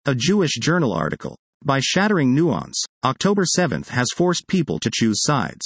A Jewish Journal article. By shattering nuance, October 7th has forced people to choose sides.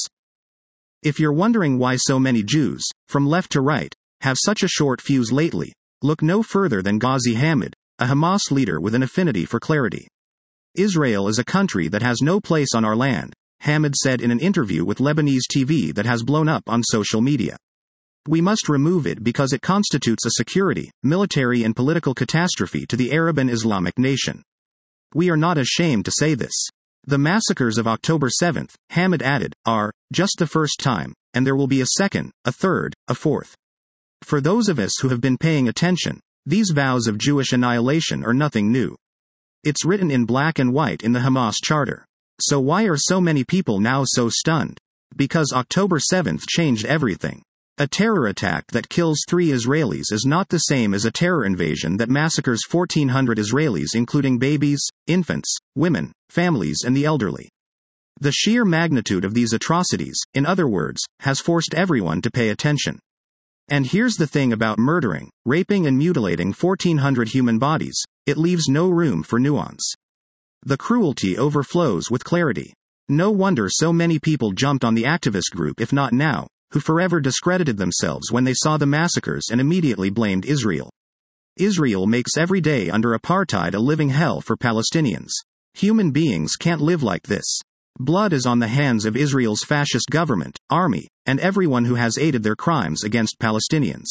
If you're wondering why so many Jews, from left to right, have such a short fuse lately, look no further than Ghazi Hamid, a Hamas leader with an affinity for clarity. Israel is a country that has no place on our land, Hamid said in an interview with Lebanese TV that has blown up on social media. We must remove it because it constitutes a security, military and political catastrophe to the Arab and Islamic nation. We are not ashamed to say this. The massacres of October 7th, Hamid added, are just the first time, and there will be a second, a third, a fourth. For those of us who have been paying attention, these vows of Jewish annihilation are nothing new. It's written in black and white in the Hamas charter. So why are so many people now so stunned? Because October 7th changed everything. A terror attack that kills 3 Israelis is not the same as a terror invasion that massacres 1,400 Israelis, including babies, infants, women, families, and the elderly. The sheer magnitude of these atrocities, in other words, has forced everyone to pay attention. And here's the thing about murdering, raping, and mutilating 1,400 human bodies: it leaves no room for nuance. The cruelty overflows with clarity. No wonder so many people jumped on the activist group If Not Now, who forever discredited themselves when they saw the massacres and immediately blamed Israel. Israel makes every day under apartheid a living hell for Palestinians. Human beings can't live like this. Blood is on the hands of Israel's fascist government, army, and everyone who has aided their crimes against Palestinians.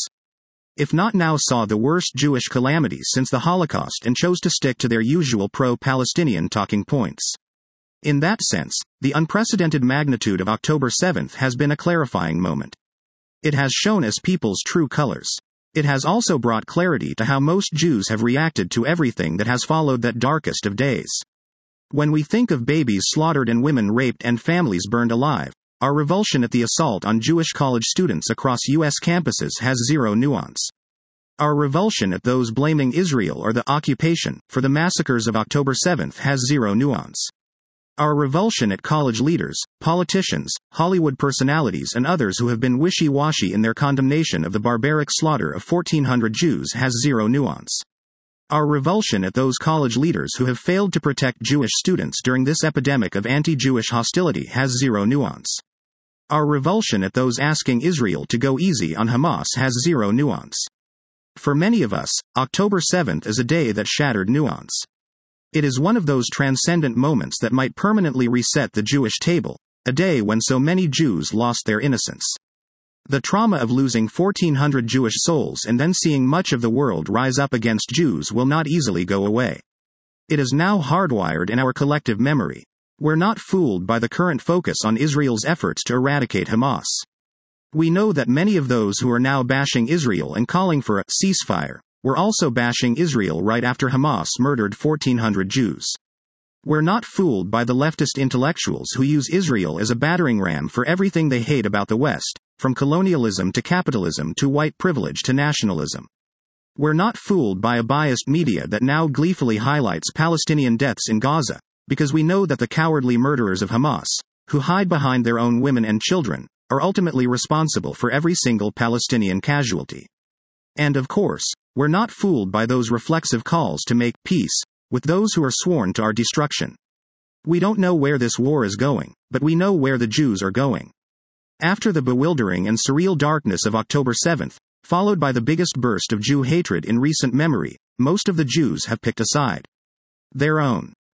If Not Now saw the worst Jewish calamities since the Holocaust and chose to stick to their usual pro-Palestinian talking points. In that sense, the unprecedented magnitude of October 7th has been a clarifying moment. It has shown us people's true colors. It has also brought clarity to how most Jews have reacted to everything that has followed that darkest of days. When we think of babies slaughtered and women raped and families burned alive, our revulsion at the assault on Jewish college students across U.S. campuses has zero nuance. Our revulsion at those blaming Israel or the occupation for the massacres of October 7th has zero nuance. Our revulsion at college leaders, politicians, Hollywood personalities, and others who have been wishy-washy in their condemnation of the barbaric slaughter of 1,400 Jews has zero nuance. Our revulsion at those college leaders who have failed to protect Jewish students during this epidemic of anti-Jewish hostility has zero nuance. Our revulsion at those asking Israel to go easy on Hamas has zero nuance. For many of us, October 7th is a day that shattered nuance. It is one of those transcendent moments that might permanently reset the Jewish table, a day when so many Jews lost their innocence. The trauma of losing 1,400 Jewish souls and then seeing much of the world rise up against Jews will not easily go away. It is now hardwired in our collective memory. We're not fooled by the current focus on Israel's efforts to eradicate Hamas. We know that many of those who are now bashing Israel and calling for a ceasefire were also bashing Israel right after Hamas murdered 1,400 Jews. We're not fooled by the leftist intellectuals who use Israel as a battering ram for everything they hate about the West, from colonialism to capitalism to white privilege to nationalism. We're not fooled by a biased media that now gleefully highlights Palestinian deaths in Gaza, because we know that the cowardly murderers of Hamas, who hide behind their own women and children, are ultimately responsible for every single Palestinian casualty. And of course, we're not fooled by those reflexive calls to make peace with those who are sworn to our destruction. We don't know where this war is going, but we know where the Jews are going. After the bewildering and surreal darkness of October 7th, followed by the biggest burst of Jew hatred in recent memory, most of the Jews have picked a side. Their own.